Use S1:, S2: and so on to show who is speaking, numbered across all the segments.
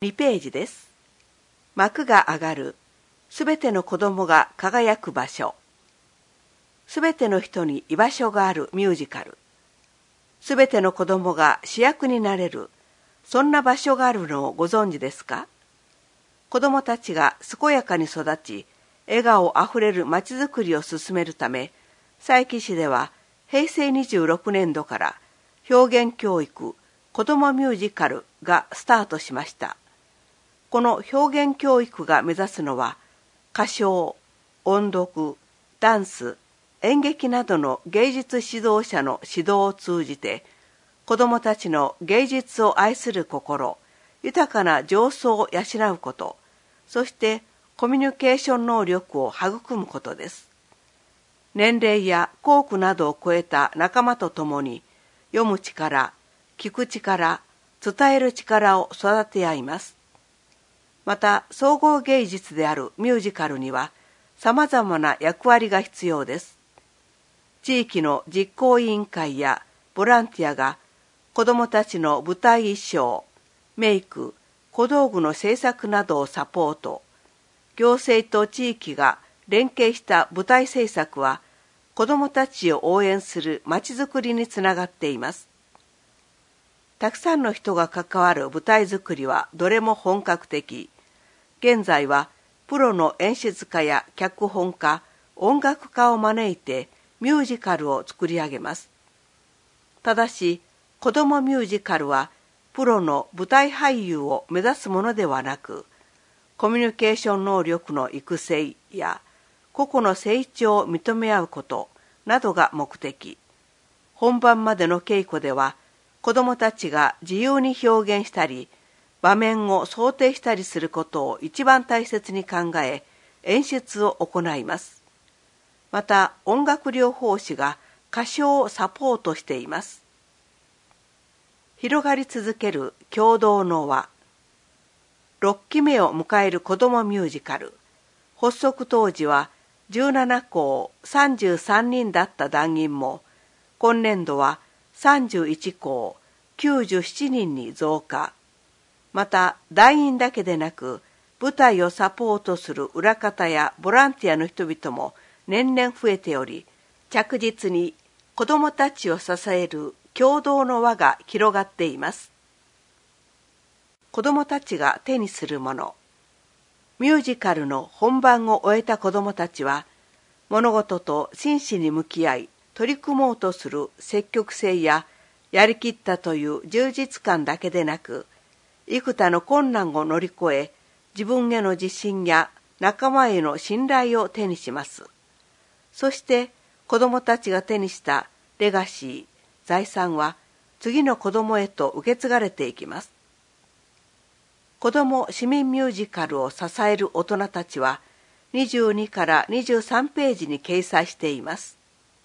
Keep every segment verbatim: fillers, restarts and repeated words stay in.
S1: にページです。幕が上がる。すべての子供が輝く場所。すべての人に居場所があるミュージカル。すべての子供が主役になれる。そんな場所があるのをご存知ですか？子供たちが健やかに育ち、笑顔あふれるまちづくりを進めるため、佐伯市ではへいせいにじゅうろくねんどから表現教育子どもミュージカルがスタートしました。この表現教育が目指すのは、歌唱、音読、ダンス、演劇などの芸術指導者の指導を通じて、子どもたちの芸術を愛する心、豊かな情操を養うこと、そしてコミュニケーション能力を育むことです。年齢や校区などを超えた仲間と共に、読む力、聞く力、伝える力を育て合います。また、総合芸術であるミュージカルには、様々な役割が必要です。地域の実行委員会やボランティアが、子どもたちの舞台衣装、メイク、小道具の制作などをサポート。行政と地域が連携した舞台制作は、子どもたちを応援するまちづくりにつながっています。たくさんの人が関わる舞台作りはどれも本格的。現在はプロの演出家や脚本家、音楽家を招いてミュージカルを作り上げます。ただし、子どもミュージカルはプロの舞台俳優を目指すものではなく、コミュニケーション能力の育成や個々の成長を認め合うことなどが目的。本番までの稽古では、子どもたちが自由に表現したり、場面を想定したりすることを一番大切に考え、演出を行います。また、音楽療法士が歌唱をサポートしています。広がり続ける共同の輪。ろっきめを迎える子どもミュージカル。発足当時はじゅうななこうさんじゅうさんにんだった団員も、今年度はさんじゅういちこうきゅうじゅうななにんに増加。また、団員だけでなく、舞台をサポートする裏方やボランティアの人々も年々増えており、着実に子どもたちを支える共同の輪が広がっています。子どもたちが手にするもの。ミュージカルの本番を終えた子どもたちは、物事と真摯に向き合い、取り組もうとする積極性や、やりきったという充実感だけでなく、幾多の困難を乗り越え、自分への自信や仲間への信頼を手にします。そして子どもたちが手にしたレガシー、財産は次の子どもへと受け継がれていきます。子ども市民ミュージカルを支える大人たちはにじゅうにからにじゅうさんページに掲載しています。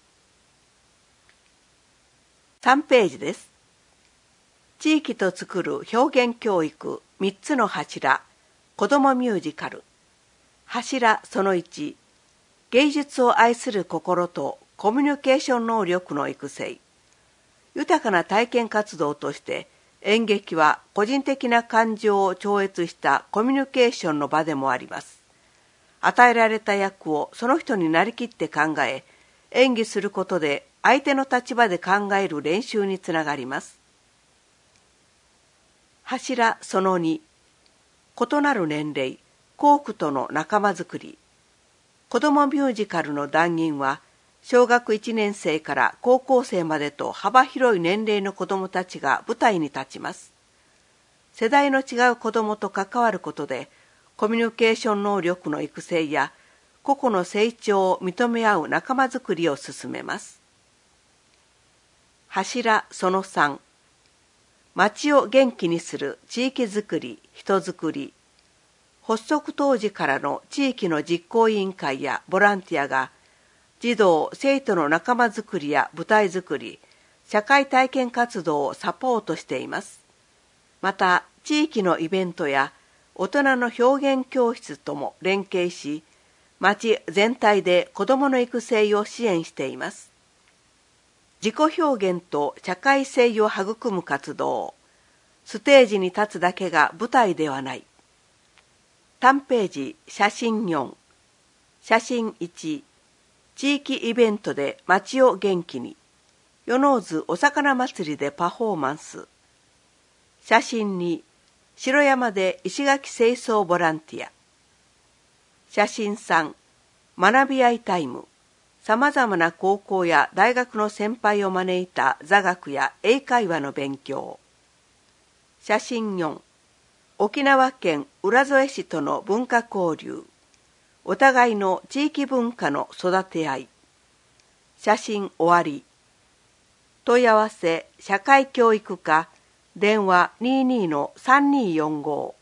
S1: さんページです。地域と作る表現教育みっつの柱、子どもミュージカル。柱そのいち、芸術を愛する心とコミュニケーション能力の育成。豊かな体験活動として演劇は個人的な感情を超越したコミュニケーションの場でもあります。与えられた役をその人になりきって考え、演技することで相手の立場で考える練習につながります。柱そのに、異なる年齢、校区との仲間づくり。子どもミュージカルの団員は、小学いちねんせいから高校生までと幅広い年齢の子どもたちが舞台に立ちます。世代の違う子どもと関わることで、コミュニケーション能力の育成や個々の成長を認め合う仲間づくりを進めます。柱そのさん、町を元気にする地域づくり、人づくり。発足当時からの地域の実行委員会やボランティアが、児童・生徒の仲間づくりや舞台づくり、社会体験活動をサポートしています。また、地域のイベントや大人の表現教室とも連携し、町全体で子どもの育成を支援しています。自己表現と社会性を育む活動、 ステージに立つだけが舞台ではない。単ページ写真よん、写真いち、地域イベントで街を元気に、与野津お魚祭りでパフォーマンス。写真に、城山で石垣清掃ボランティア。写真さん、学び合いタイム。さまざまな高校や大学の先輩を招いた座学や英会話の勉強。写真よん、沖縄県浦添市との文化交流。お互いの地域文化の育て合い。写真終わり。問い合わせ社会教育課電話 にじゅうにのさんにーよんご。